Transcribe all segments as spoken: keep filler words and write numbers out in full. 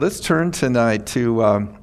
Let's turn tonight to um,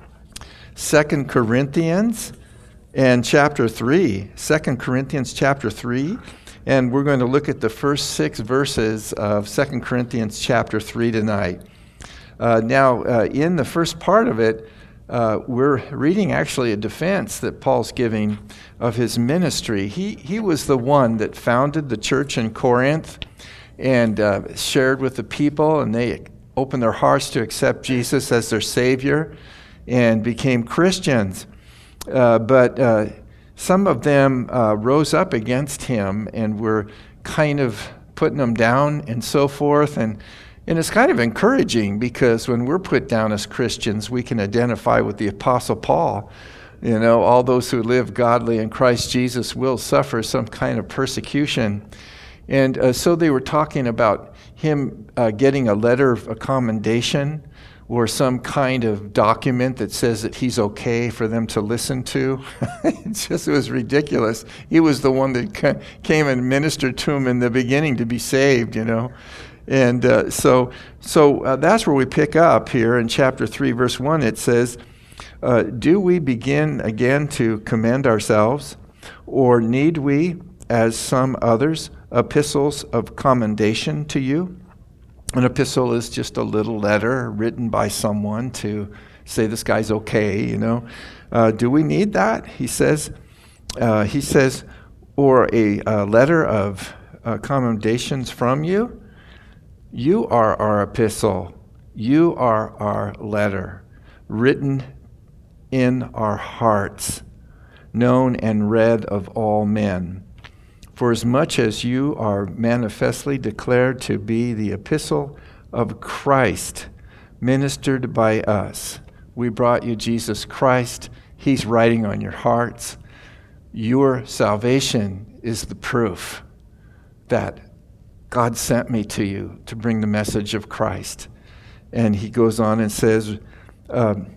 Second Corinthians and chapter three. Second Corinthians chapter three. And we're going to look at the first six verses of Second Corinthians chapter three tonight. Uh, now, uh, in the first part of it, uh, we're reading actually a defense that Paul's giving of his ministry. He, he was the one that founded the church in Corinth and uh, shared with the people, and they opened their hearts to accept Jesus as their Savior and became Christians. Uh, but uh, some of them uh, rose up against him and were kind of putting him down and so forth. And, and it's kind of encouraging because when we're put down as Christians, we can identify with the Apostle Paul. You know, all those who live godly in Christ Jesus will suffer some kind of persecution. And uh, so they were talking about him uh, getting a letter of commendation or some kind of document that says that he's okay for them to listen to. It just it was ridiculous. He was the one that came and ministered to him in the beginning to be saved, you know. And uh, so so uh, that's where we pick up here in chapter three, verse one. It says, uh, do we begin again to commend ourselves, or need we, as some others, epistles of commendation to you? An epistle is just a little letter written by someone to say this guy's okay, you know. Uh, do we need that? He says, uh, he says, or a, a letter of uh, commendations from you? You are our epistle. You are our letter, written in our hearts, known and read of all men. For as much as you are manifestly declared to be the epistle of Christ, ministered by us, we brought you Jesus Christ. He's writing on your hearts. Your salvation is the proof that God sent me to you to bring the message of Christ. And he goes on and says, um,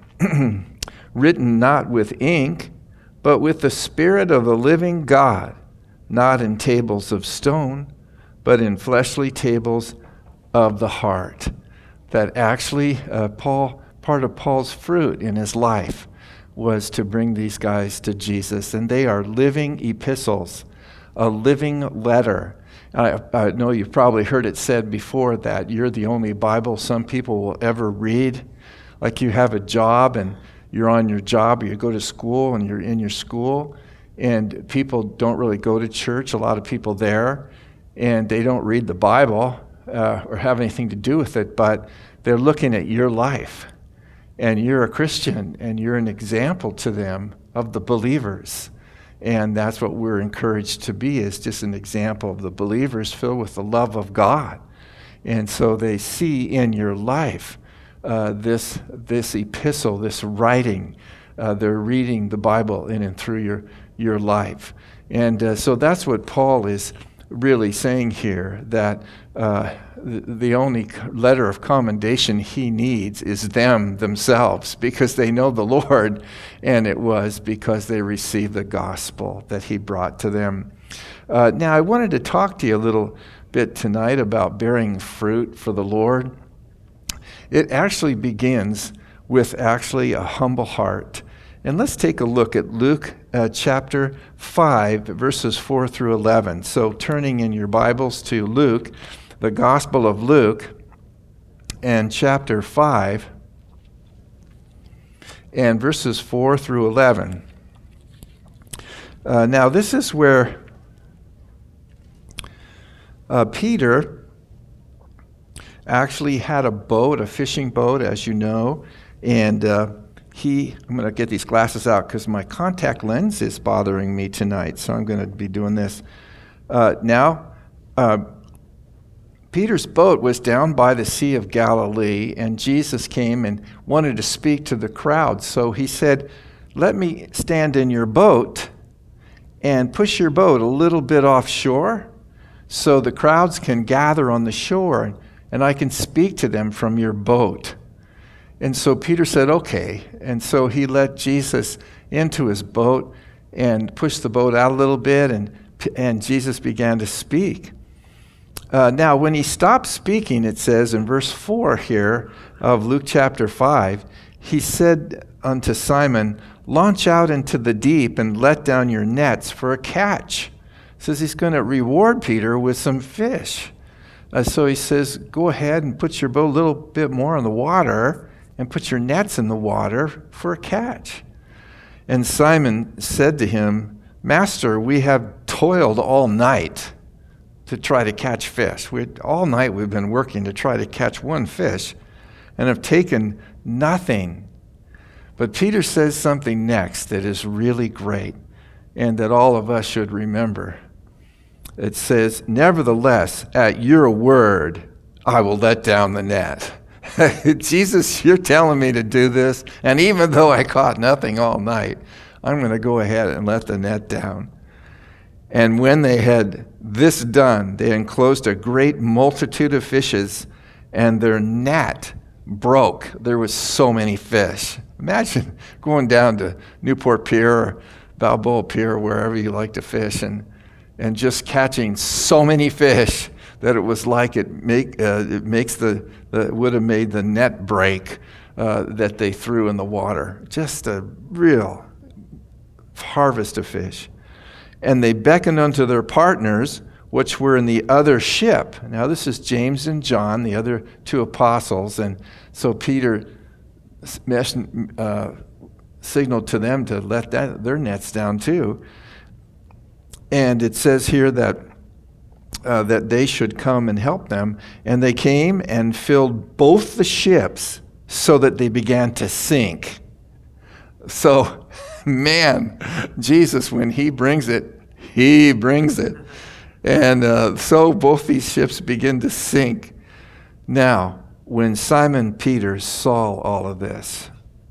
written not with ink, but with the Spirit of the living God, not in tables of stone, but in fleshly tables of the heart. That actually, uh, Paul, part of Paul's fruit in his life was to bring these guys to Jesus. And they are living epistles, a living letter. I, I know you've probably heard it said before that you're the only Bible some people will ever read. Like you have a job and you're on your job, or you go to school and you're in your school, and people don't really go to church, a lot of people there, and they don't read the Bible uh, or have anything to do with it, but they're looking at your life, and you're a Christian, and you're an example to them of the believers. And that's what we're encouraged to be, is just an example of the believers filled with the love of God. And so they see in your life uh, this, this epistle, this writing. Uh, they're reading the Bible in and through your your life. And uh, so that's what Paul is really saying here, that uh, the, the only letter of commendation he needs is them themselves, because they know the Lord, and it was because they received the gospel that he brought to them. Uh, now, I wanted to talk to you a little bit tonight about bearing fruit for the Lord. It actually begins with actually a humble heart. And let's take a look at Luke uh, chapter five, verses four through eleven. So turning in your Bibles to Luke, the Gospel of Luke, and chapter five, and verses four through eleven. Uh, now this is where uh, Peter actually had a boat, a fishing boat, as you know, and uh, He, I'm going to get these glasses out because my contact lens is bothering me tonight, so I'm going to be doing this. Uh, now, uh, Peter's boat was down by the Sea of Galilee, and Jesus came and wanted to speak to the crowd. So he said, let me stand in your boat and push your boat a little bit offshore so the crowds can gather on the shore, and I can speak to them from your boat. And so Peter said, okay. And so he let Jesus into his boat and pushed the boat out a little bit, and, and Jesus began to speak. Uh, now, when he stopped speaking, it says in verse four here of Luke chapter five, he said unto Simon, launch out into the deep and let down your nets for a catch. He says he's going to reward Peter with some fish. Uh, so he says, go ahead and put your boat a little bit more in the water and put your nets in the water for a catch. And Simon said to him, Master, we have toiled all night to try to catch fish. We, all night we've been working to try to catch one fish and have taken nothing. But Peter says something next that is really great and that all of us should remember. It says, nevertheless, at your word, I will let down the net. Jesus, you're telling me to do this, and even though I caught nothing all night, I'm going to go ahead and let the net down. And when they had this done, they enclosed a great multitude of fishes, and their net broke. There was so many fish. Imagine going down to Newport Pier or Balboa Pier, wherever you like to fish, and and just catching so many fish that it was like it make uh, it makes the uh, would have made the net break uh, that they threw in the water. Just a real harvest of fish. And they beckoned unto their partners, which were in the other ship. Now this is James and John, the other two apostles, and so Peter uh, signaled to them to let that, their nets down too. And it says here that uh, that they should come and help them. And they came and filled both the ships so that they began to sink. So, man, Jesus, when he brings it, he brings it. And uh, so both these ships begin to sink. Now, when Simon Peter saw all of this,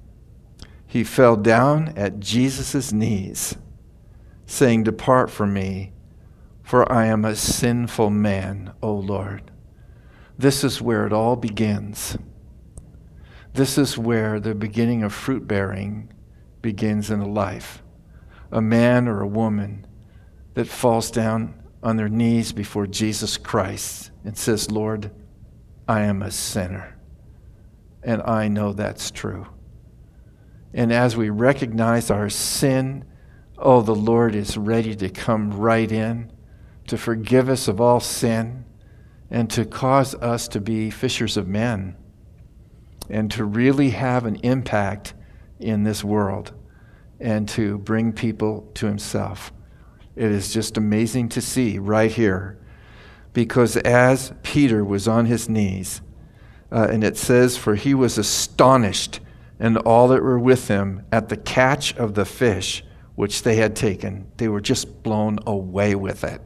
he fell down at Jesus' knees, saying, depart from me, for I am a sinful man, O Lord. This is where it all begins. This is where the beginning of fruit bearing begins in a life. A man or a woman that falls down on their knees before Jesus Christ and says, Lord, I am a sinner, and I know that's true. And as we recognize our sin, oh, the Lord is ready to come right in to forgive us of all sin and to cause us to be fishers of men and to really have an impact in this world and to bring people to himself. It is just amazing to see right here, because as Peter was on his knees, uh, and it says, for he was astonished and all that were with him at the catch of the fish which they had taken. They were just blown away with it.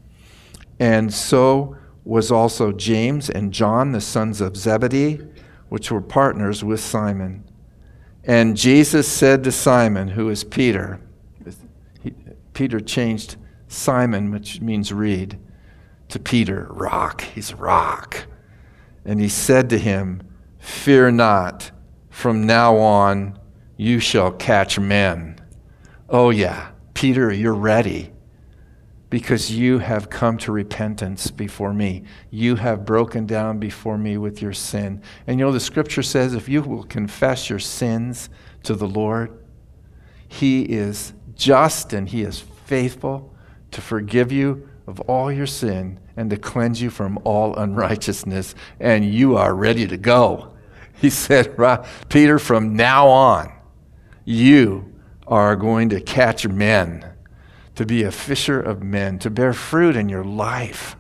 And so was also James and John, the sons of Zebedee, which were partners with Simon. And Jesus said to Simon, who is Peter, he, Peter changed Simon, which means reed, to Peter, rock. He's a rock. And he said to him, fear not, from now on you shall catch men. Oh yeah, Peter, you're ready because you have come to repentance before me. You have broken down before me with your sin. And you know, the scripture says if you will confess your sins to the Lord, he is just and he is faithful to forgive you of all your sin and to cleanse you from all unrighteousness. And you are ready to go. He said, Peter, from now on, you are going to catch men, to be a fisher of men, to bear fruit in your life,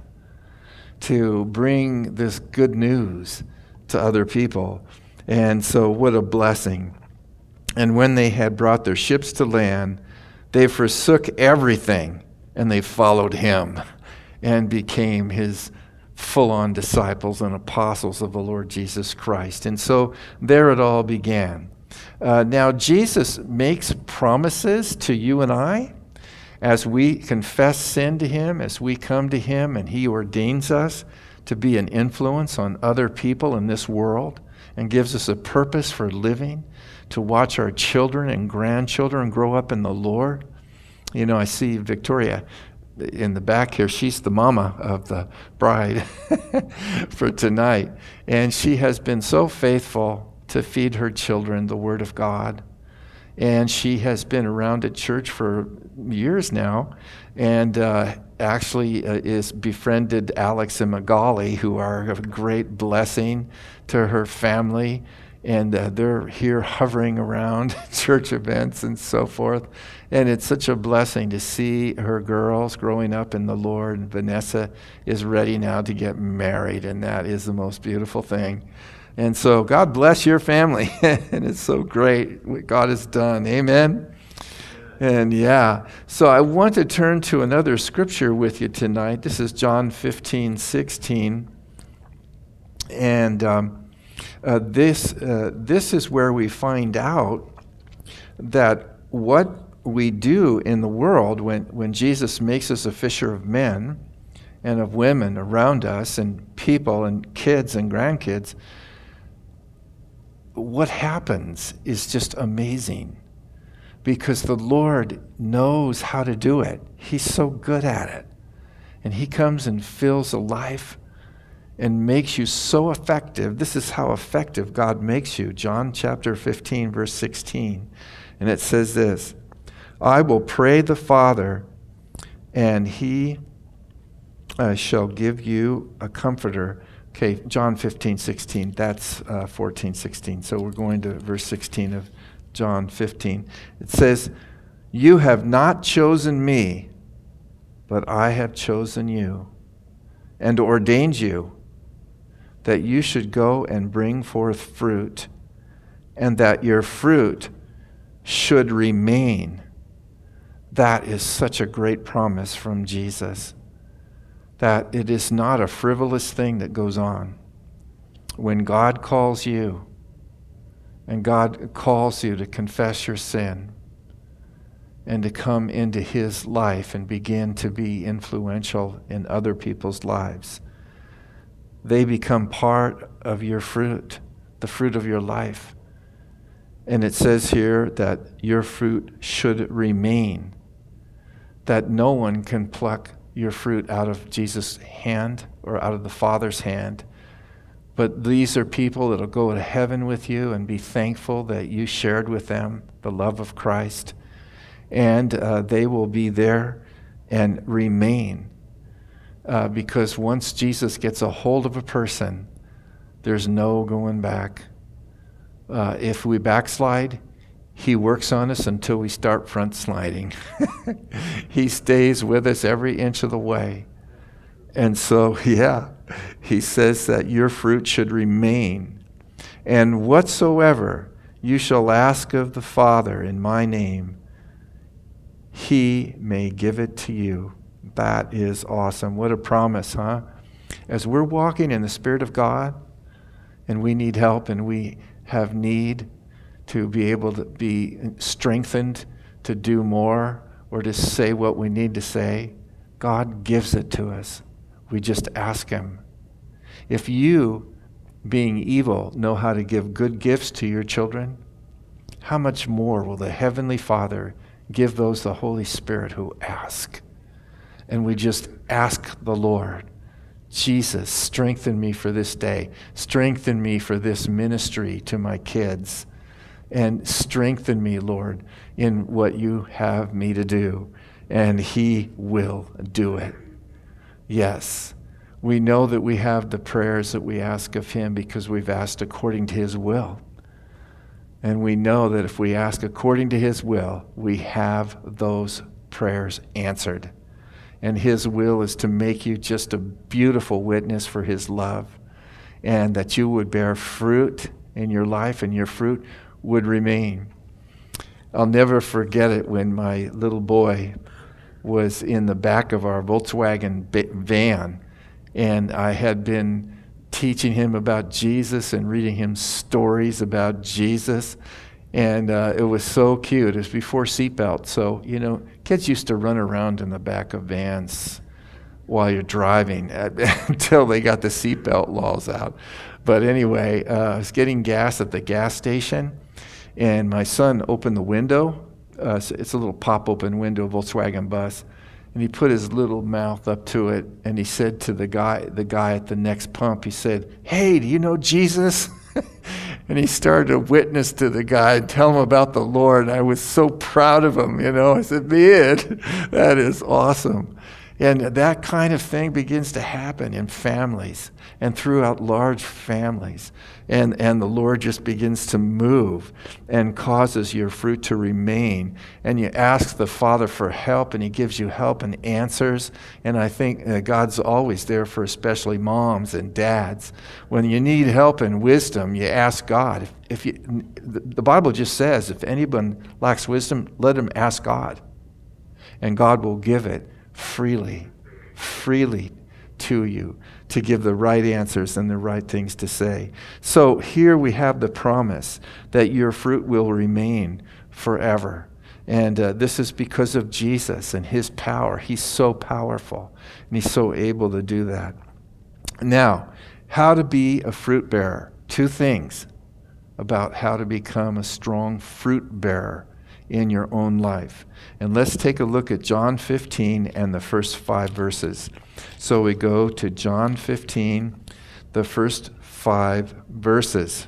to bring this good news to other people. And so what a blessing. And when they had brought their ships to land, they forsook everything and they followed him and became his full-on disciples and apostles of the Lord Jesus Christ. And so there it all began. Uh, now, Jesus makes promises to you and I as we confess sin to him, as we come to him, and he ordains us to be an influence on other people in this world and gives us a purpose for living, to watch our children and grandchildren grow up in the Lord. You know, I see Victoria in the back here, she's the mama of the bride for tonight. And she has been so faithful to feed her children the Word of God. And she has been around at church for years now, and uh, actually uh, is befriended Alex and Magali, who are a great blessing to her family. And uh, they're here hovering around church events and so forth. And it's such a blessing to see her girls growing up in the Lord. And Vanessa is ready now to get married, and that is the most beautiful thing. And so God bless your family. And it's so great what God has done. Amen? And yeah, so I want to turn to another scripture with you tonight. This is John fifteen sixteen. And um, Uh, this uh, this is where we find out that what we do in the world when, when Jesus makes us a fisher of men and of women around us and people and kids and grandkids, what happens is just amazing because the Lord knows how to do it. He's so good at it. And he comes and fills a life and makes you so effective. This is how effective God makes you. John chapter fifteen, verse sixteen. And it says this, I will pray the Father, and he uh, shall give you a comforter. Okay, John fifteen, sixteen. That's uh, fourteen, sixteen. So we're going to verse sixteen of John fifteen. It says, you have not chosen me, but I have chosen you and ordained you that you should go and bring forth fruit, and that your fruit should remain. That is such a great promise from Jesus, that it is not a frivolous thing that goes on. When God calls you, and God calls you to confess your sin, and to come into his life and begin to be influential in other people's lives, they become part of your fruit, the fruit of your life. And it says here that your fruit should remain, that no one can pluck your fruit out of Jesus' hand or out of the Father's hand. But these are people that will go to heaven with you and be thankful that you shared with them the love of Christ. And uh, they will be there and remain. Uh, because once Jesus gets a hold of a person, there's no going back. Uh, if we backslide, he works on us until we start front sliding. He stays with us every inch of the way. And so, yeah, he says that your fruit should remain. And whatsoever you shall ask of the Father in my name, he may give it to you. That is awesome. What a promise, huh? As we're walking in the Spirit of God, and we need help, and we have need to be able to be strengthened to do more or to say what we need to say, God gives it to us. We just ask him. If you, being evil, know how to give good gifts to your children, how much more will the Heavenly Father give those the Holy Spirit who ask? And we just ask the Lord, Jesus, strengthen me for this day. Strengthen me for this ministry to my kids. And strengthen me, Lord, in what you have me to do. And he will do it. Yes, we know that we have the prayers that we ask of him because we've asked according to his will. And we know that if we ask according to his will, we have those prayers answered. And his will is to make you just a beautiful witness for his love, and that you would bear fruit in your life and your fruit would remain. I'll never forget it when my little boy was in the back of our Volkswagen van, and I had been teaching him about Jesus and reading him stories about Jesus. And uh, it was so cute. It was before seatbelt. So, you know, kids used to run around in the back of vans while you're driving until they got the seatbelt laws out. But anyway, uh, I was getting gas at the gas station, and my son opened the window. Uh, it's a little pop-open window, Volkswagen bus. And he put his little mouth up to it, and he said to the guy, the guy at the next pump, he said, "Hey, do you know Jesus?" And he started to witness to the guy and tell him about the Lord. And I was so proud of him, you know. I said, "Man, that is awesome." And that kind of thing begins to happen in families and throughout large families. And, and the Lord just begins to move and causes your fruit to remain. And you ask the Father for help, and he gives you help and answers. And I think uh, God's always there for especially moms and dads. When you need help and wisdom, you ask God. If, if you, the Bible just says, if anyone lacks wisdom, let him ask God. And God will give it freely, freely to you to give the right answers and the right things to say. So here we have the promise that your fruit will remain forever. And uh, this is because of Jesus and his power. He's so powerful, and he's so able to do that. Now, how to be a fruit bearer. Two things about how to become a strong fruit bearer in your own life. And let's take a look at John fifteen and the first five verses. So we go to John fifteen, the first five verses.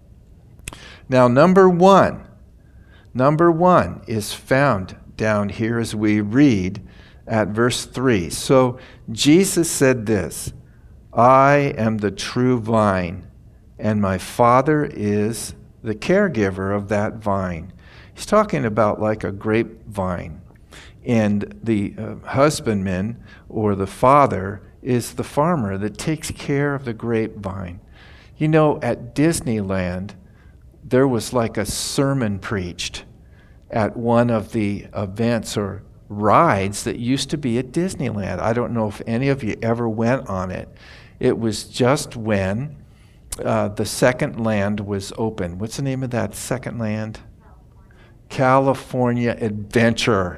Now, number one, number one is found down here as we read at verse three. So Jesus said this, "I am the true vine, and my Father is the caregiver of that vine." He's talking about like a grapevine. And the uh, husbandman or the father is the farmer that takes care of the grapevine. You know, at Disneyland, there was like a sermon preached at one of the events or rides that used to be at Disneyland. I don't know if any of you ever went on it. It was just when uh, the second land was open. What's the name of that second land? California Adventure.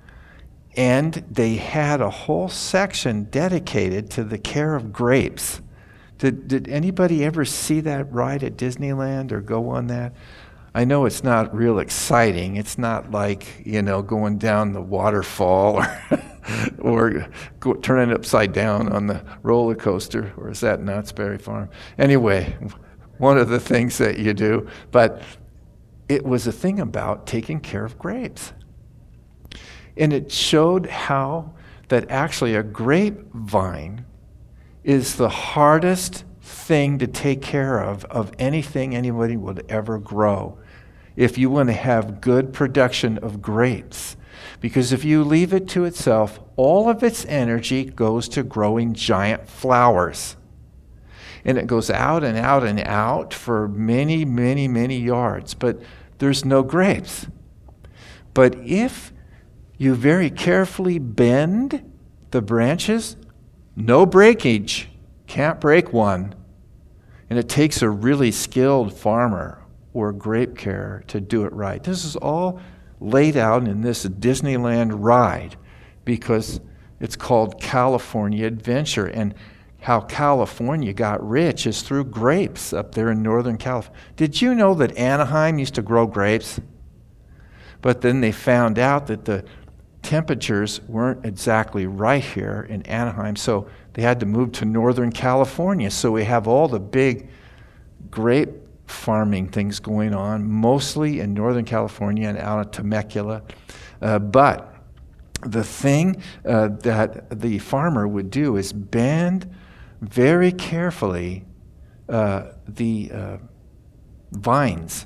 And they had a whole section dedicated to the care of grapes. Did, did anybody ever see that ride at Disneyland or go on that? I know it's not real exciting. It's not like, you know, going down the waterfall or, or go, turning upside down on the roller coaster, or is that Knott's Berry Farm? Anyway, one of the things that you do. But it was a thing about taking care of grapes. And it showed how that actually a grapevine is the hardest thing to take care of of anything anybody would ever grow if you want to have good production of grapes. Because if you leave it to itself, all of its energy goes to growing giant flowers. And it goes out and out and out for many, many, many yards, but there's no grapes. But if you very carefully bend the branches, no breakage, can't break one. And it takes a really skilled farmer or grape carer to do it right. This is all laid out in this Disneyland ride because it's called California Adventure. And how California got rich is through grapes up there in Northern California. Did you know that Anaheim used to grow grapes? But then they found out that the temperatures weren't exactly right here in Anaheim, so they had to move to Northern California. So we have all the big grape farming things going on, mostly in Northern California and out of Temecula. Uh, but the thing uh, that the farmer would do is bend very carefully uh, the uh, vines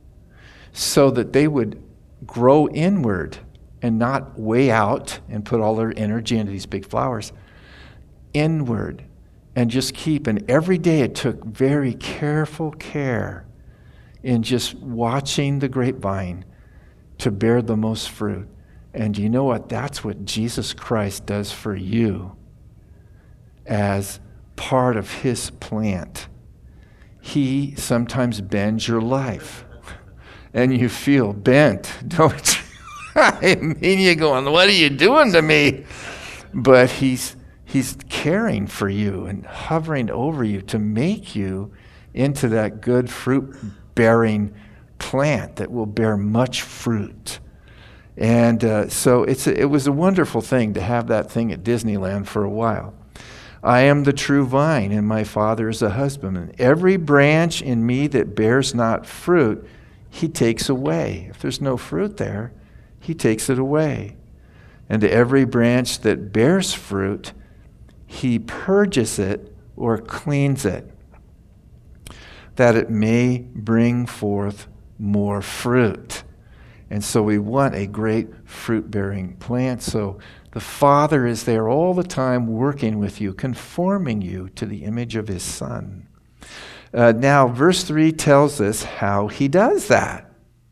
so that they would grow inward and not way out and put all their energy into these big flowers. Inward, and just keep. And every day it took very careful care in just watching the grapevine to bear the most fruit. And you know what? That's what Jesus Christ does for you as part of his plant. He sometimes bends your life, and you feel bent, don't you? I mean, you're going, what are you doing to me? But he's he's caring for you and hovering over you to make you into that good fruit-bearing plant that will bear much fruit. And uh, so it's a, it was a wonderful thing to have that thing at Disneyland for a while. I am the true vine, and my Father is a husbandman. Every branch in me that bears not fruit, he takes away. If there's no fruit there, he takes it away. And to every branch that bears fruit, he purges it or cleans it, that it may bring forth more fruit. And so we want a great fruit-bearing plant. So the Father is there all the time working with you, conforming you to the image of his Son. Uh, now, verse three tells us how he does that.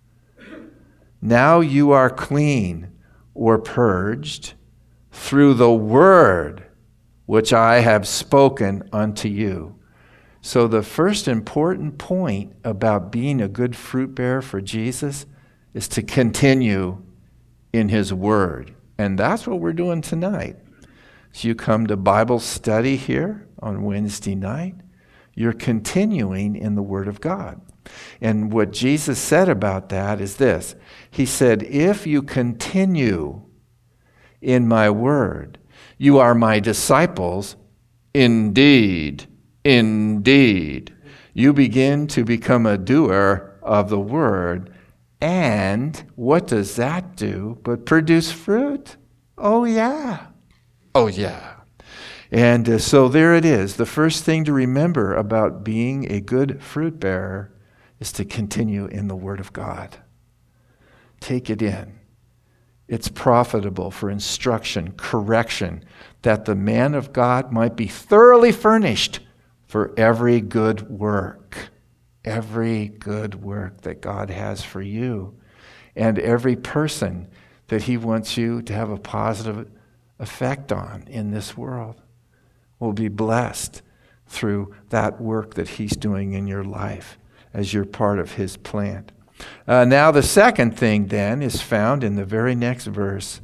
Now you are clean or purged through the word which I have spoken unto you. So the first important point about being a good fruit bearer for Jesus is to continue in his word. And that's what we're doing tonight. So you come to Bible study here on Wednesday night, you're continuing in the word of God. And what Jesus said about that is this. He said, if you continue in my word, you are my disciples indeed, indeed. You begin to become a doer of the word. And what does that do but produce fruit? Oh, yeah. Oh, yeah. And uh, so there it is. The first thing to remember about being a good fruit bearer is to continue in the Word of God. Take it in. It's profitable for instruction, correction, that the man of God might be thoroughly furnished for every good work. Every good work that God has for you, and every person that he wants you to have a positive effect on in this world will be blessed through that work that he's doing in your life as you're part of his plan. Uh, now the second thing then is found in the very next verse.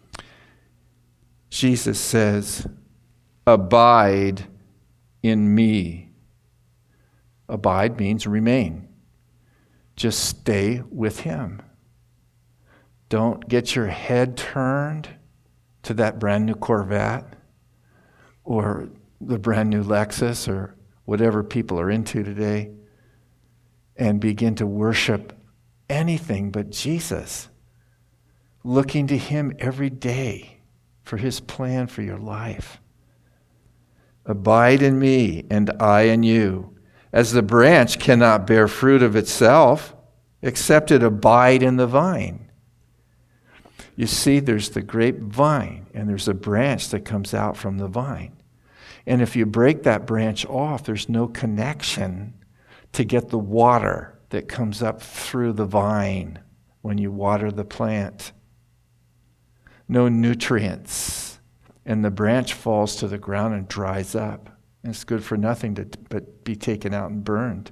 Jesus says, abide in me. Abide means remain. Just stay with him. Don't get your head turned to that brand new Corvette or the brand new Lexus or whatever people are into today and begin to worship anything but Jesus. Looking to him every day for his plan for your life. Abide in me and I in you. As the branch cannot bear fruit of itself, except it abide in the vine. You see, there's the grapevine, and there's a branch that comes out from the vine. And if you break that branch off, there's no connection to get the water that comes up through the vine when you water the plant. No nutrients. And the branch falls to the ground and dries up. It's good for nothing to but be taken out and burned.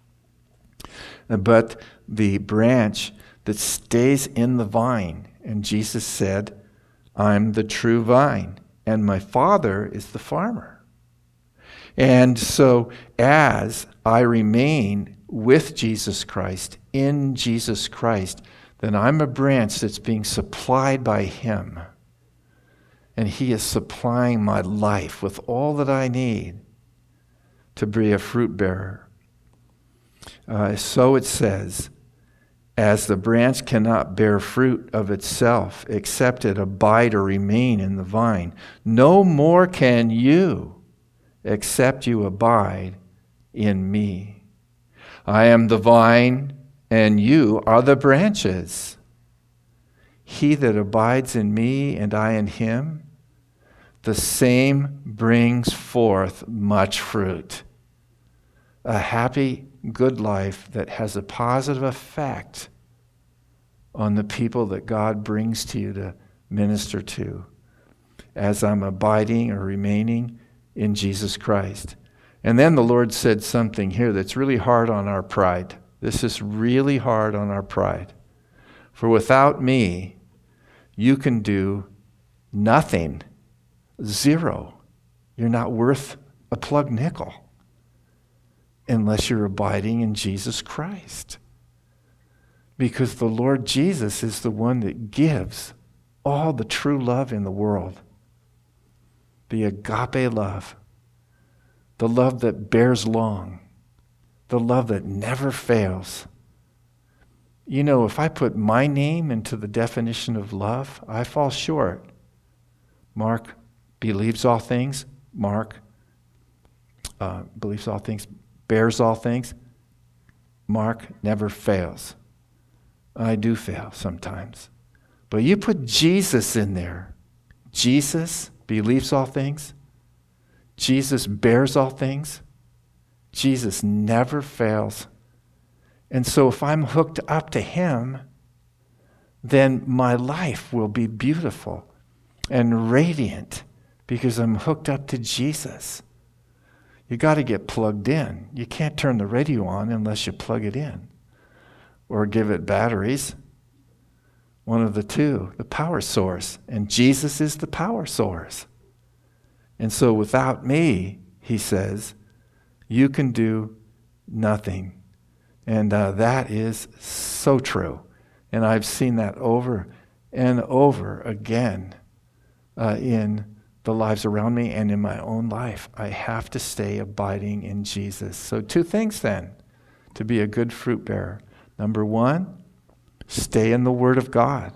But the branch that stays in the vine, and Jesus said, I'm the true vine, and my Father is the farmer. And so as I remain with Jesus Christ, in Jesus Christ, then I'm a branch that's being supplied by him. And he is supplying my life with all that I need to be a fruit bearer. Uh, so it says, as the branch cannot bear fruit of itself, except it abide or remain in the vine, no more can you, except you abide in me. I am the vine, and you are the branches. He that abides in me, and I in him, the same brings forth much fruit. A happy, good life that has a positive effect on the people that God brings to you to minister to as I'm abiding or remaining in Jesus Christ. And then the Lord said something here that's really hard on our pride. This is really hard on our pride. For without me, you can do nothing. Zero. You're not worth a plug nickel unless you're abiding in Jesus Christ. Because the Lord Jesus is the one that gives all the true love in the world. The agape love. The love that bears long. The love that never fails. You know, if I put my name into the definition of love, I fall short. Mark believes all things. Mark uh, believes all things, bears all things. Mark never fails. I do fail sometimes. But you put Jesus in there. Jesus believes all things. Jesus bears all things. Jesus never fails. And so if I'm hooked up to him, then my life will be beautiful and radiant because I'm hooked up to Jesus. You got to get plugged in. You can't turn the radio on unless you plug it in or give it batteries. One of the two, the power source. And Jesus is the power source. And so without me, he says, you can do nothing. And uh, that is so true. And I've seen that over and over again uh, in the lives around me and in my own life. I have to stay abiding in Jesus. So two things then to be a good fruit bearer. Number one, stay in the Word of God.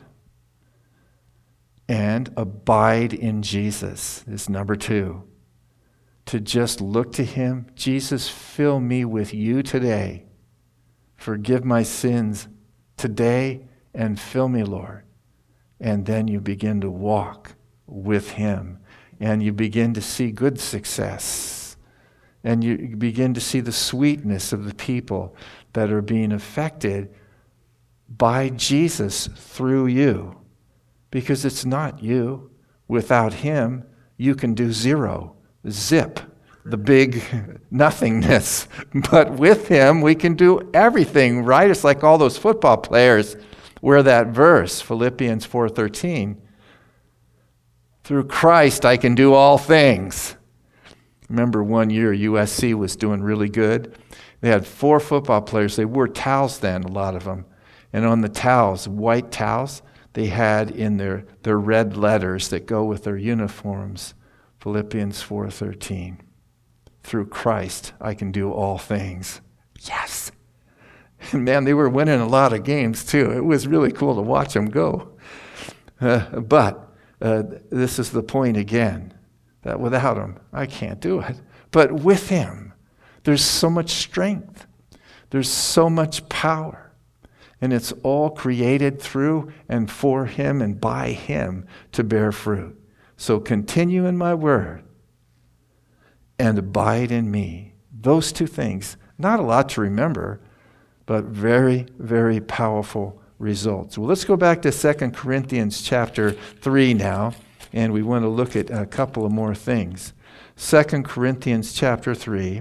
And abide in Jesus is number two. To just look to him. Jesus, fill me with you today. Forgive my sins today and fill me, Lord. And then you begin to walk with him. And you begin to see good success. And you begin to see the sweetness of the people that are being affected by Jesus through you. Because it's not you. Without him, you can do zero. Zip. The big nothingness. But with him, we can do everything, right? It's like all those football players where that verse, Philippians four thirteen, through Christ I can do all things. Remember one year U S C was doing really good. They had four football players. They wore towels then, a lot of them. And on the towels, white towels, they had in their, their red letters that go with their uniforms, Philippians four thirteen. Through Christ, I can do all things. Yes. And man, they were winning a lot of games too. It was really cool to watch them go. Uh, but uh, this is the point again, that without him, I can't do it. But with him, there's so much strength. There's so much power. And it's all created through and for him and by him to bear fruit. So continue in my word and abide in me. Those two things, not a lot to remember, but very, very powerful results. Well, let's go back to Second Corinthians chapter three now, and we want to look at a couple of more things. Second Corinthians chapter three.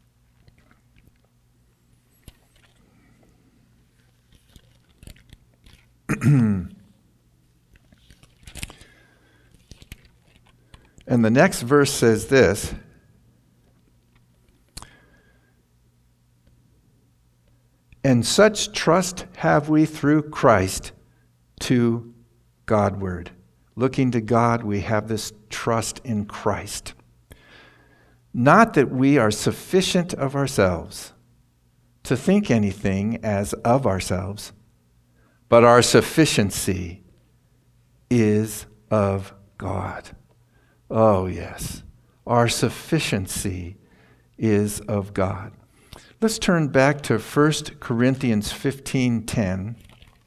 And the next verse says this. And such trust have we through Christ to Godward. Looking to God, we have this trust in Christ. Not that we are sufficient of ourselves to think anything as of ourselves, but our sufficiency is of God. Oh, yes. Our sufficiency is of God. Let's turn back to First Corinthians fifteen ten,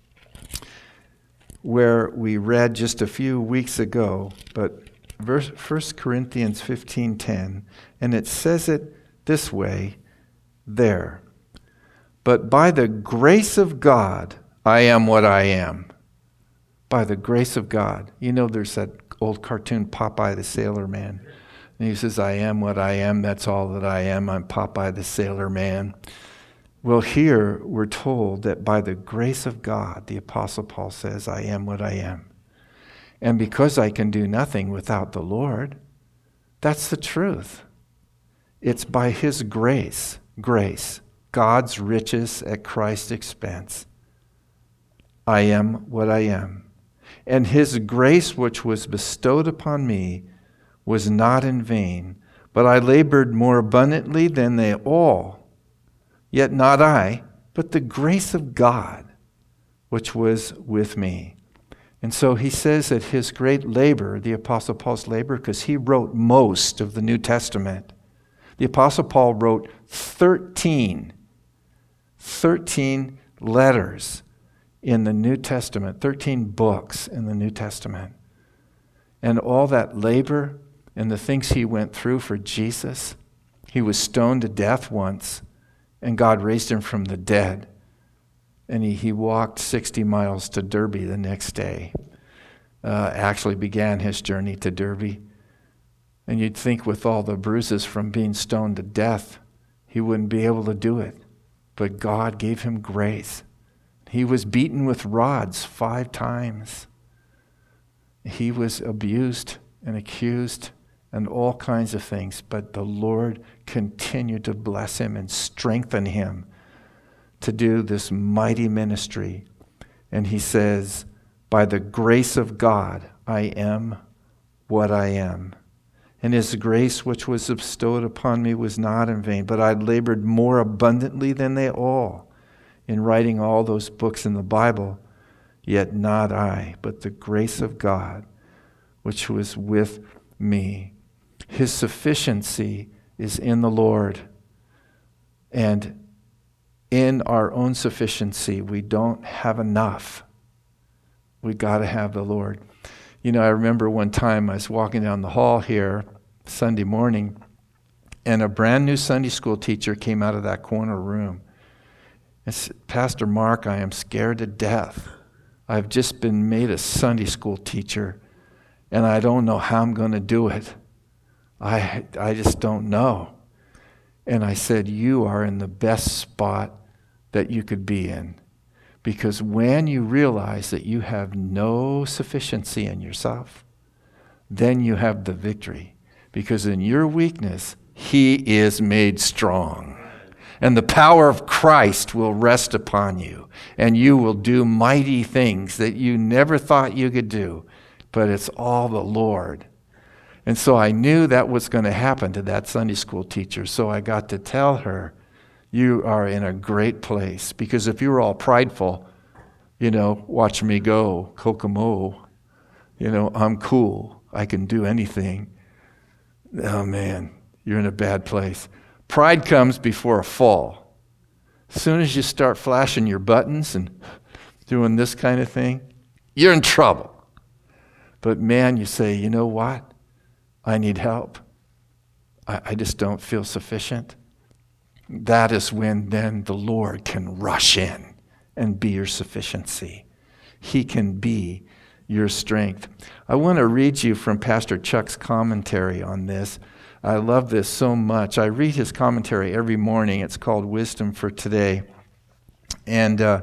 where we read just a few weeks ago, but First Corinthians fifteen ten, and it says it this way there. But by the grace of God, I am what I am. By the grace of God. You know, there's that old cartoon, Popeye the Sailor Man. And he says, I am what I am. That's all that I am. I'm Popeye the Sailor Man. Well, here we're told that by the grace of God, the Apostle Paul says, I am what I am. And because I can do nothing without the Lord, that's the truth. It's by his grace, grace, God's riches at Christ's expense. I am what I am. And his grace which was bestowed upon me was not in vain, but I labored more abundantly than they all. Yet not I, but the grace of God which was with me. And so he says that his great labor, the Apostle Paul's labor, because he wrote most of the New Testament. The Apostle Paul wrote thirteen, thirteen letters in the New Testament, thirteen books in the New Testament. And all that labor and the things he went through for Jesus. He was stoned to death once, and God raised him from the dead. And he, he walked sixty miles to Derby the next day. Uh, actually began his journey to Derby. And you'd think with all the bruises from being stoned to death, he wouldn't be able to do it. But God gave him grace. He was beaten with rods five times. He was abused and accused and all kinds of things. But the Lord continued to bless him and strengthen him to do this mighty ministry. And he says, by the grace of God, I am what I am. And his grace which was bestowed upon me was not in vain, but I labored more abundantly than they all in writing all those books in the Bible. Yet not I, but the grace of God which was with me. His sufficiency is in the Lord. And in our own sufficiency, we don't have enough. We got to have the Lord. You know, I remember one time I was walking down the hall here Sunday morning, and a brand new Sunday school teacher came out of that corner room. And said, Pastor Mark, I am scared to death. I've just been made a Sunday school teacher, and I don't know how I'm going to do it. I I just don't know. And I said, you are in the best spot that you could be in. Because when you realize that you have no sufficiency in yourself, then you have the victory. Because in your weakness, he is made strong. And the power of Christ will rest upon you. And you will do mighty things that you never thought you could do. But it's all the Lord. And so I knew that was going to happen to that Sunday school teacher. So I got to tell her, you are in a great place. Because if you were all prideful, you know, watch me go, Kokomo, you know, I'm cool, I can do anything. Oh man, you're in a bad place. Pride comes before a fall. As soon as you start flashing your buttons and doing this kind of thing, you're in trouble. But man, you say, you know what? I need help. I, I just don't feel sufficient. That is when then the Lord can rush in and be your sufficiency. He can be your strength. I want to read you from Pastor Chuck's commentary on this. I love this so much. I read his commentary every morning. It's called Wisdom for Today. And uh,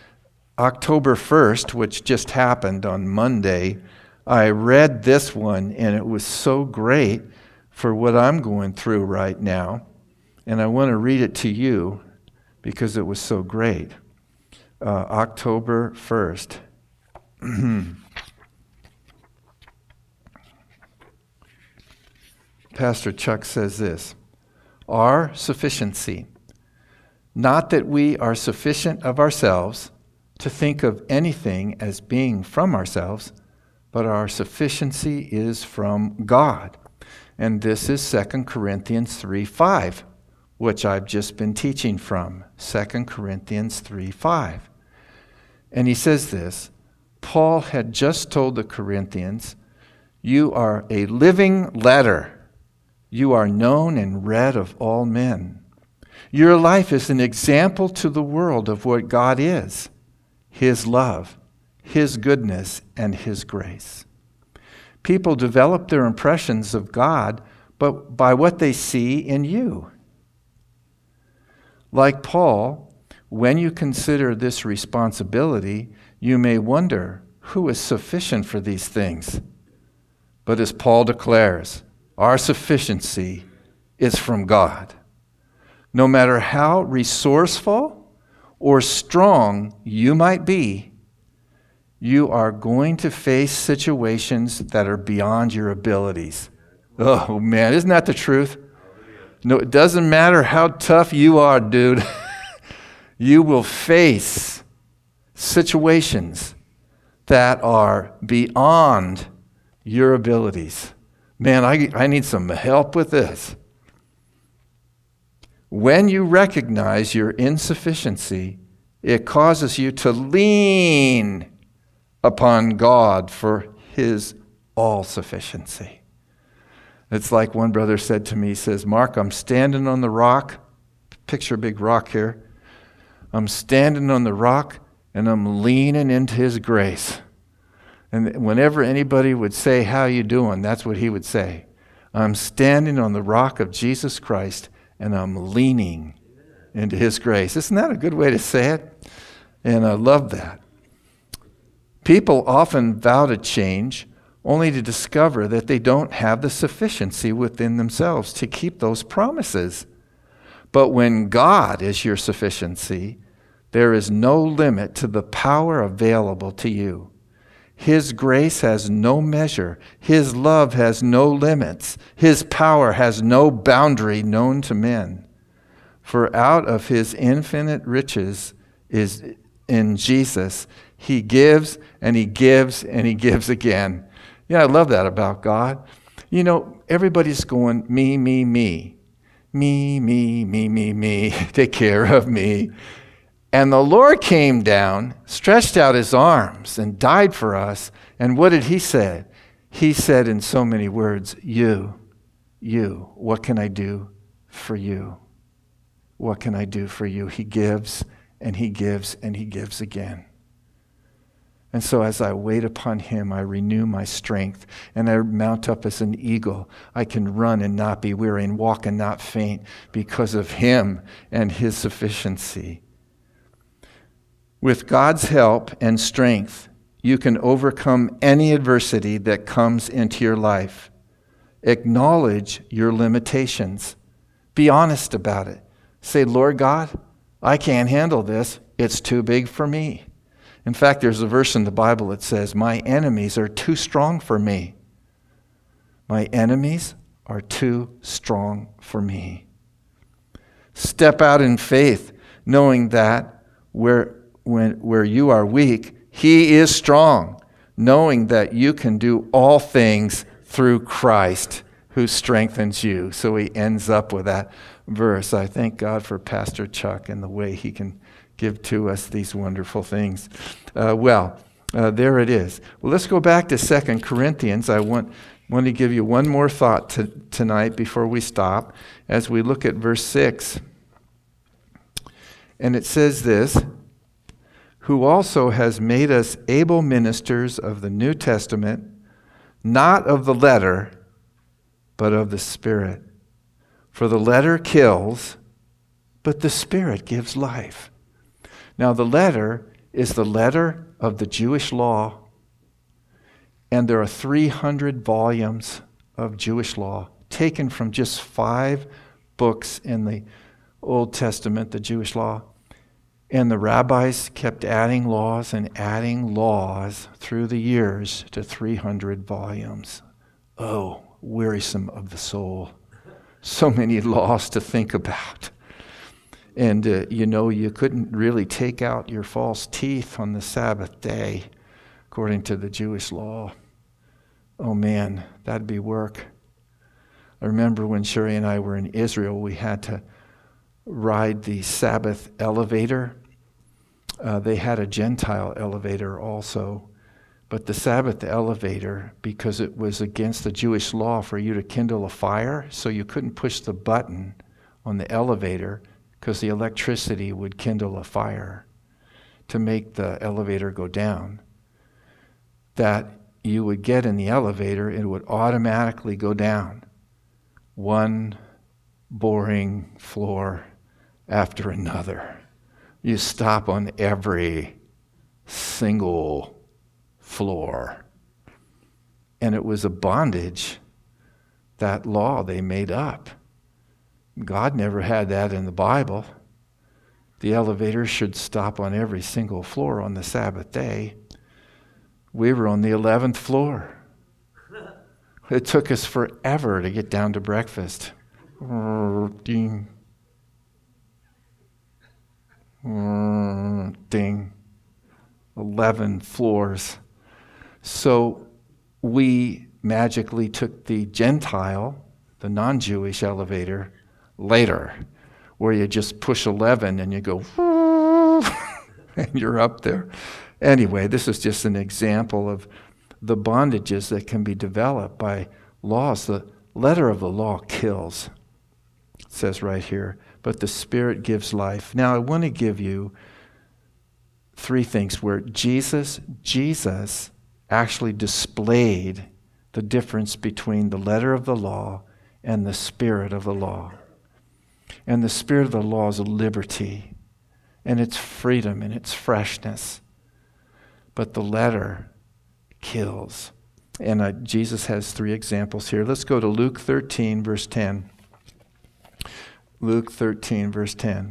October first, which just happened on Monday, I read this one, and it was so great for what I'm going through right now. And I want to read it to you because it was so great. Uh, October first. Pastor Chuck says this, our sufficiency, not that we are sufficient of ourselves to think of anything as being from ourselves, but our sufficiency is from God. And this is Second Corinthians three five, which I've just been teaching from. Second Corinthians three five. And he says this, Paul had just told the Corinthians, you are a living letter. You are known and read of all men. Your life is an example to the world of what God is, his love, his goodness, and his grace. People develop their impressions of God but by what they see in you. Like Paul, when you consider this responsibility, you may wonder, who is sufficient for these things? But as Paul declares, our sufficiency is from God. No matter how resourceful or strong you might be, you are going to face situations that are beyond your abilities. Oh, man, isn't that the truth? No, it doesn't matter how tough you are, dude. You will face situations that are beyond your abilities. Man, I, I need some help with this. When you recognize your insufficiency, it causes you to lean upon God for his all-sufficiency. It's like one brother said to me, he says, Mark, I'm standing on the rock. Picture a big rock here. I'm standing on the rock and I'm leaning into his grace. And whenever anybody would say, how you doing? That's what he would say. I'm standing on the rock of Jesus Christ and I'm leaning into his grace. Isn't that a good way to say it? And I love that. People often vow to change only to discover that they don't have the sufficiency within themselves to keep those promises. But when God is your sufficiency, there is no limit to the power available to you. His grace has no measure. His love has no limits. His power has no boundary known to men. For out of his infinite riches is in Jesus, he gives and he gives and he gives again. Yeah, I love that about God. You know, everybody's going, me, me, me. Me, me, me, me, me. Take care of me. And the Lord came down, stretched out his arms, and died for us. And what did he say? He said in so many words, you, you, what can I do for you? What can I do for you? He gives, and he gives, and he gives again. And so as I wait upon him, I renew my strength, and I mount up as an eagle. I can run and not be weary, and walk and not faint because of him and his sufficiency. With God's help and strength, you can overcome any adversity that comes into your life. Acknowledge your limitations. Be honest about it. Say, Lord God, I can't handle this. It's too big for me. In fact, there's a verse in the Bible that says, my enemies are too strong for me. My enemies are too strong for me. Step out in faith, knowing that where When, where you are weak, he is strong, knowing that you can do all things through Christ who strengthens you. So he ends up with that verse. I thank God for Pastor Chuck and the way he can give to us these wonderful things. Uh, well, uh, there it is. Well, let's go back to Second Corinthians. I want, want to give you one more thought to, tonight before we stop as we look at verse six. And it says this, who also has made us able ministers of the New Testament, not of the letter, but of the Spirit. For the letter kills, but the Spirit gives life. Now the letter is the letter of the Jewish law, and there are three hundred volumes of Jewish law taken from just five books in the Old Testament, the Jewish law. And the rabbis kept adding laws and adding laws through the years to three hundred volumes. Oh, wearisome of the soul. So many laws to think about. And, uh, you know, you couldn't really take out your false teeth on the Sabbath day, according to the Jewish law. Oh, man, that'd be work. I remember when Sherry and I were in Israel, we had to ride the Sabbath elevator. Uh, they had a Gentile elevator also, but the Sabbath elevator, because it was against the Jewish law for you to kindle a fire, so you couldn't push the button on the elevator because the electricity would kindle a fire to make the elevator go down. That you would get in the elevator, it would automatically go down. One boring floor after another. You stop on every single floor. And it was a bondage, that law they made up. God never had that in the Bible. The elevator should stop on every single floor on the Sabbath day. We were on the eleventh floor. It took us forever to get down to breakfast. Ding. Ding. eleven floors. So we magically took the Gentile, the non-Jewish elevator later, where you just push eleven and you go, and you're up there. Anyway, this is just an example of the bondages that can be developed by laws. The letter of the law kills, it says right here, but the Spirit gives life. Now, I want to give you three things where Jesus, Jesus actually displayed the difference between the letter of the law and the spirit of the law. And the spirit of the law is liberty, and it's freedom, and it's freshness. But the letter kills. And uh, Jesus has three examples here. Let's go to Luke thirteen, verse ten. Luke thirteen, verse ten.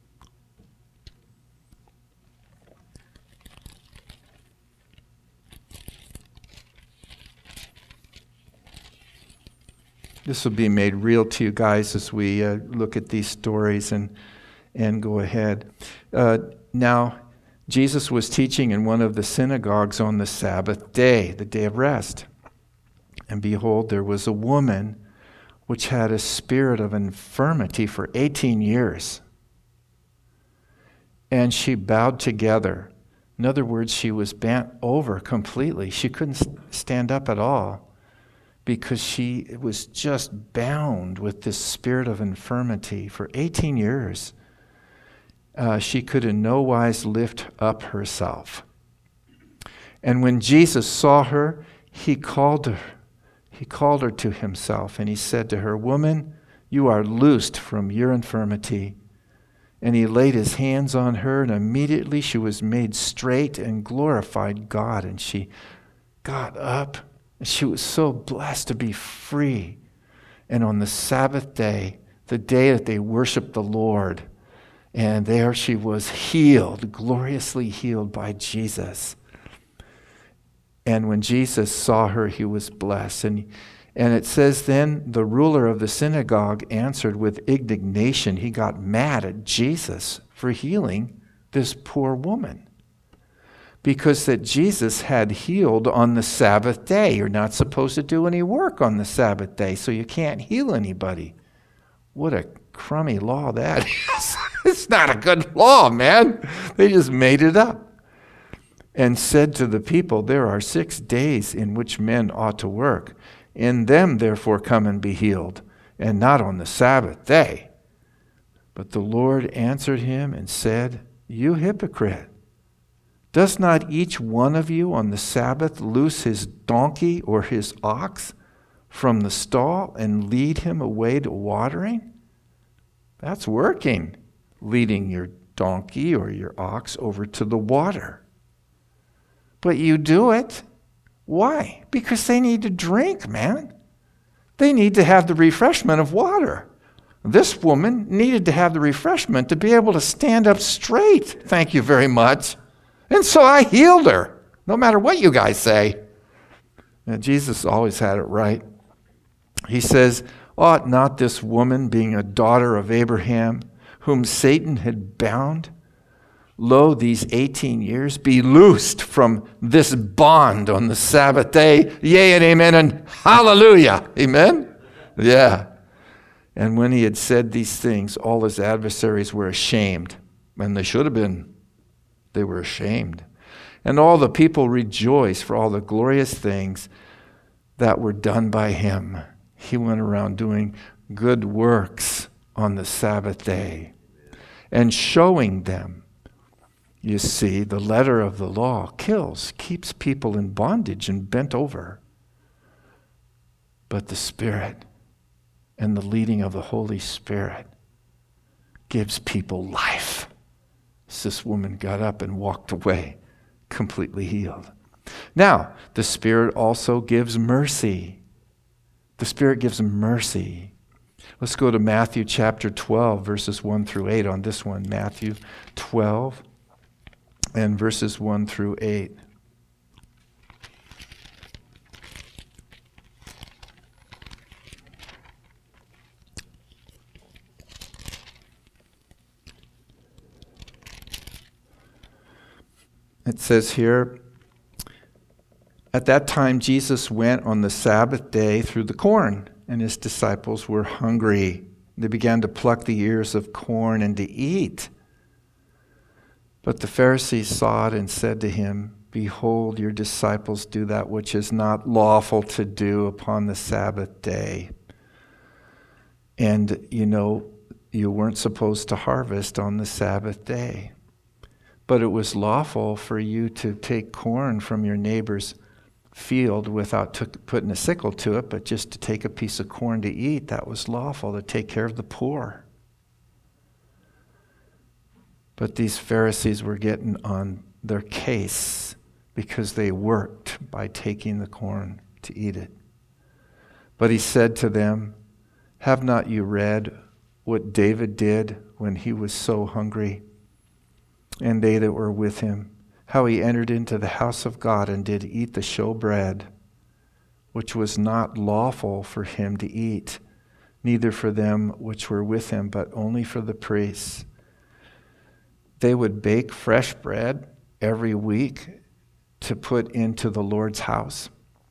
This will be made real to you guys as we uh, look at these stories and and go ahead. Uh, now, Jesus was teaching in one of the synagogues on the Sabbath day, the day of rest. And behold, there was a woman which had a spirit of infirmity for eighteen years. And she bowed together. In other words, she was bent over completely. She couldn't stand up at all because she was just bound with this spirit of infirmity for eighteen years. Uh, she could in no wise lift up herself. And when Jesus saw her, he called her, he called her to himself, and he said to her, "Woman, you are loosed from your infirmity." And he laid his hands on her, and immediately she was made straight and glorified God. And she got up, and she was so blessed to be free. And on the Sabbath day, the day that they worshiped the Lord, and there she was healed, gloriously healed by Jesus. And when Jesus saw her, he was blessed. And, and it says then, the ruler of the synagogue answered with indignation. He got mad at Jesus for healing this poor woman. Because that Jesus had healed on the Sabbath day. You're not supposed to do any work on the Sabbath day, so you can't heal anybody. What a crummy law that is. It's not a good law, man. They just made it up. And said to the people, "There are six days in which men ought to work. In them, therefore, come and be healed, and not on the Sabbath day." But the Lord answered him and said, "You hypocrite, does not each one of you on the Sabbath loose his donkey or his ox from the stall and lead him away to watering?" That's working, leading your donkey or your ox over to the water. But you do it. Why? Because they need to drink, man. They need to have the refreshment of water. This woman needed to have the refreshment to be able to stand up straight. Thank you very much. And so I healed her, no matter what you guys say. Now, Jesus always had it right. He says, "Ought not this woman, being a daughter of Abraham, whom Satan had bound, lo, these eighteen years, be loosed from this bond on the Sabbath day? Yea and amen and hallelujah." Amen? Yeah. And when he had said these things, all his adversaries were ashamed. And they should have been. They were ashamed. And all the people rejoiced for all the glorious things that were done by him. He went around doing good works on the Sabbath day and showing them. You see, the letter of the law kills, keeps people in bondage and bent over. But the Spirit and the leading of the Holy Spirit gives people life. So this woman got up and walked away, completely healed. Now, the Spirit also gives mercy. The Spirit gives mercy. Let's go to Matthew chapter twelve, verses one through eight on this one. Matthew twelve and verses one through eight. it says here, at that time Jesus went on the Sabbath day through the corn, and his disciples were hungry. They began to pluck the ears of corn and to eat. But the Pharisees saw it and said to him, behold, your disciples do that which is not lawful to do upon the Sabbath day. And, you know, you weren't supposed to harvest on the Sabbath day. But it was lawful for you to take corn from your neighbor's field without t- putting a sickle to it, but just to take a piece of corn to eat. That was lawful, to take care of the poor. But these Pharisees were getting on their case because they worked by taking the corn to eat it. But he said to them, have not you read what David did when he was so hungry, and they that were with him, how he entered into the house of God and did eat the showbread, which was not lawful for him to eat, neither for them which were with him, but only for the priests. They would bake fresh bread every week to put into the Lord's house.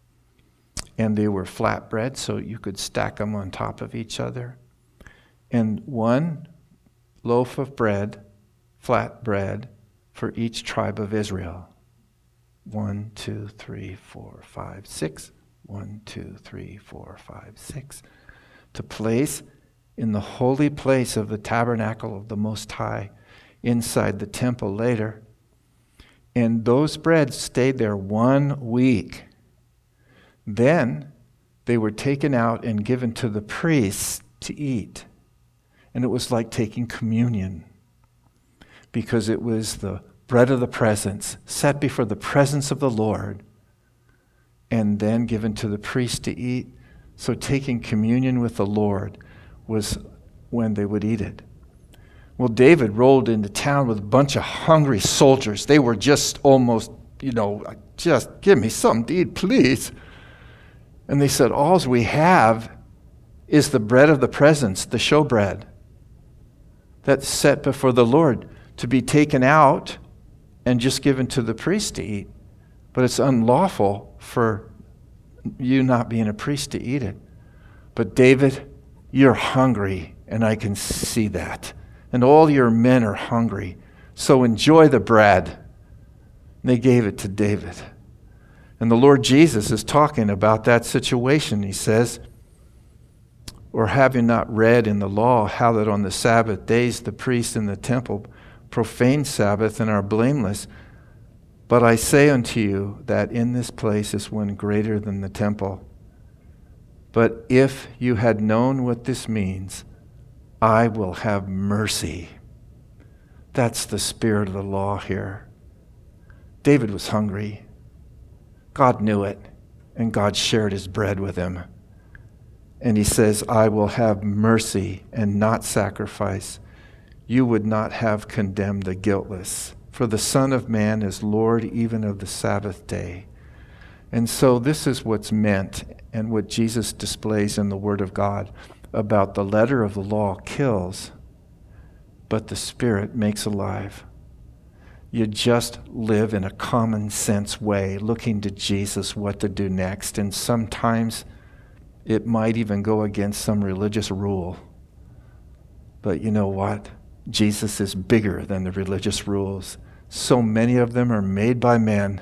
And they were flat bread, so you could stack them on top of each other. And one loaf of bread, flat bread, for each tribe of Israel. One, two, three, four, five, six. One, two, three, four, five, six. To place in the holy place of the tabernacle of the Most High, inside the temple later. And those breads stayed there one week. Then they were taken out and given to the priests to eat. And it was like taking communion, because it was the bread of the presence set before the presence of the Lord and then given to the priest to eat. So taking communion with the Lord was when they would eat it. Well, David rolled into town with a bunch of hungry soldiers. They were just almost, you know, just give me something to eat, please. And they said, all we have is the bread of the presence, the showbread, that's set before the Lord, to be taken out and just given to the priest to eat. But it's unlawful for you not being a priest to eat it. But David, you're hungry, and I can see that. And all your men are hungry, so enjoy the bread. And they gave it to David. And the Lord Jesus is talking about that situation. He says, or have you not read in the law how that on the Sabbath days the priests in the temple profane Sabbath and are blameless? But I say unto you that in this place is one greater than the temple. But if you had known what this means, I will have mercy. That's the spirit of the law here. David was hungry. God knew it, and God shared his bread with him. And he says, I will have mercy and not sacrifice. You would not have condemned the guiltless. For the Son of Man is Lord even of the Sabbath day. And so this is what's meant and what Jesus displays in the Word of God about the letter of the law kills, but the Spirit makes alive. You just live in a common sense way, looking to Jesus what to do next. And sometimes it might even go against some religious rule. But you know what? Jesus is bigger than the religious rules. So many of them are made by men.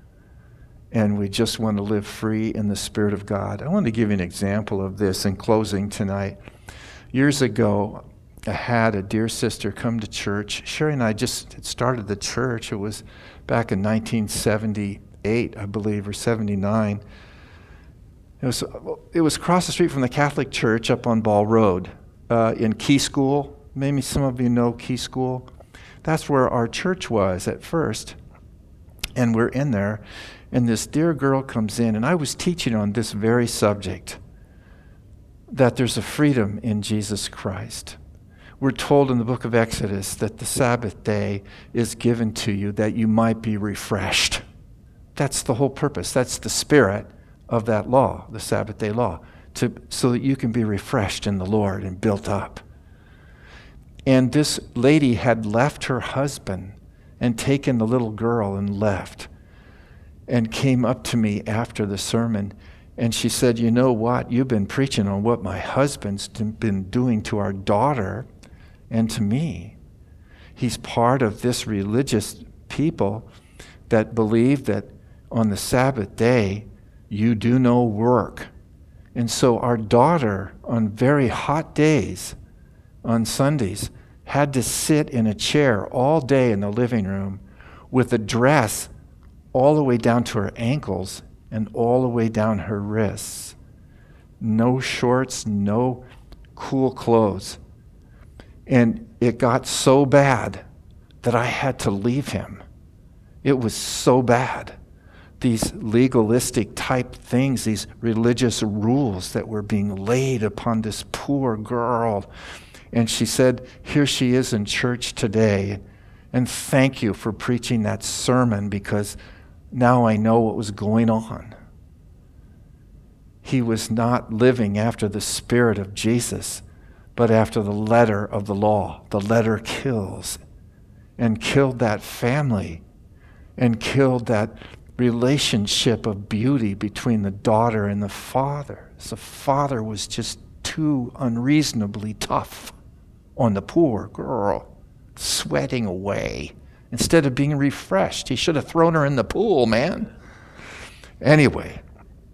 And we just want to live free in the Spirit of God. I want to give you an example of this in closing tonight. Years ago, I had a dear sister come to church. Sherry and I just had started the church. It was back in nineteen seventy-eight, I believe, or seventy-nine. It was, it was across the street from the Catholic Church up on Ball Road uh, in Key School. Maybe some of you know Key School. That's where our church was at first. And we're in there. And this dear girl comes in, and I was teaching on this very subject, that there's a freedom in Jesus Christ. We're told in the book of Exodus that the Sabbath day is given to you that you might be refreshed. That's the whole purpose. That's the spirit of that law, the Sabbath day law, to, so that you can be refreshed in the Lord and built up. And this lady had left her husband and taken the little girl and left, and came up to me after the sermon. And she said, you know what? You've been preaching on what my husband's been doing to our daughter and to me. He's part of this religious people that believe that on the Sabbath day, you do no work. And so our daughter, on very hot days, on Sundays, had to sit in a chair all day in the living room with a dress all the way down to her ankles and all the way down her wrists. No shorts, no cool clothes. And it got so bad that I had to leave him. It was so bad. These legalistic type things, these religious rules that were being laid upon this poor girl. And she said, here she is in church today. And thank you for preaching that sermon, because now I know what was going on. He was not living after the Spirit of Jesus, but after the letter of the law. The letter kills, and killed that family, and killed that relationship of beauty between the daughter and the father. The father was just too unreasonably tough on the poor girl, sweating away. Instead of being refreshed, he should have thrown her in the pool, man. Anyway,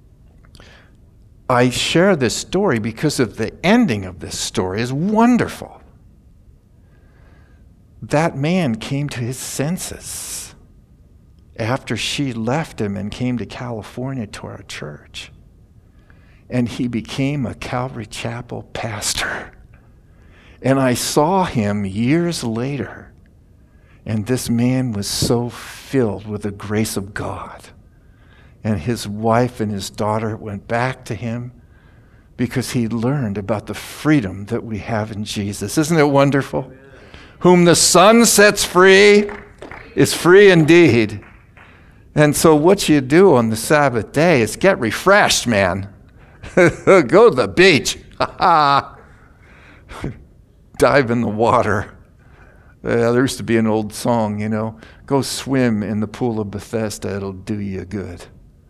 I share this story because of the ending of this story is wonderful. That man came to his senses after she left him and came to California to our church. And he became a Calvary Chapel pastor. And I saw him years later, and this man was so filled with the grace of God. And his wife and his daughter went back to him because he learned about the freedom that we have in Jesus. Isn't it wonderful? Amen. Whom the Son sets free is free indeed. And so what you do on the Sabbath day is get refreshed, man. Go to the beach. Dive in the water. Uh, there used to be an old song, you know, go swim in the pool of Bethesda, it'll do you good.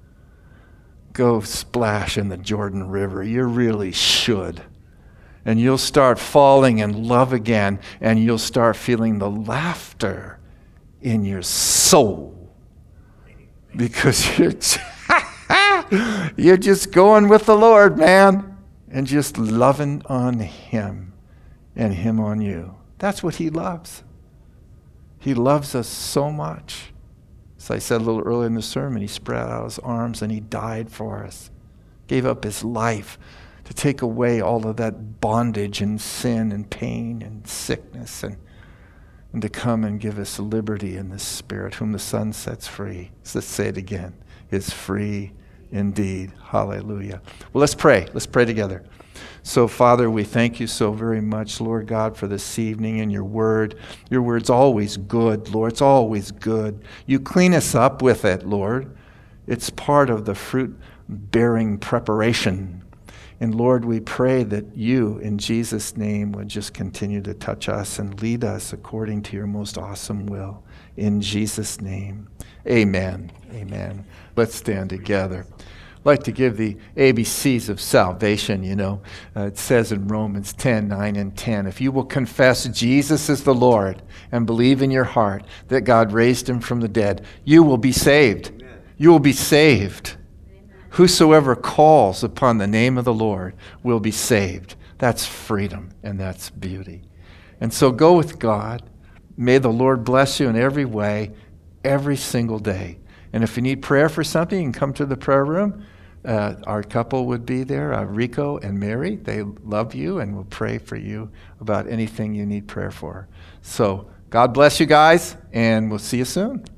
Go splash in the Jordan River, you really should. And you'll start falling in love again, and you'll start feeling the laughter in your soul. Because you're, you're just going with the Lord, man, and just loving on him and him on you. That's what he loves. He loves us so much. As I said a little earlier in the sermon, he spread out his arms and he died for us. Gave up his life to take away all of that bondage and sin and pain and sickness, and, and to come and give us liberty in the Spirit. Whom the Son sets free, so let's say it again, is free indeed. Hallelujah. Well, let's pray. Let's pray together. So, Father, we thank you so very much, Lord God, for this evening and your word. Your word's always good, Lord. It's always good. You clean us up with it, Lord. It's part of the fruit-bearing preparation. And, Lord, we pray that you, in Jesus' name, would just continue to touch us and lead us according to your most awesome will. In Jesus' name, amen. Amen. Let's stand together. I'd like to give the A B Cs of salvation, you know. Uh, it says in Romans ten, nine, and ten, if you will confess Jesus is the Lord and believe in your heart that God raised him from the dead, you will be saved. Amen. You will be saved. Amen. Whosoever calls upon the name of the Lord will be saved. That's freedom and that's beauty. And so go with God. May the Lord bless you in every way, every single day. And if you need prayer for something, you can come to the prayer room. Uh, our couple would be there, uh, Rico and Mary. They love you and will pray for you about anything you need prayer for. So God bless you guys, and we'll see you soon.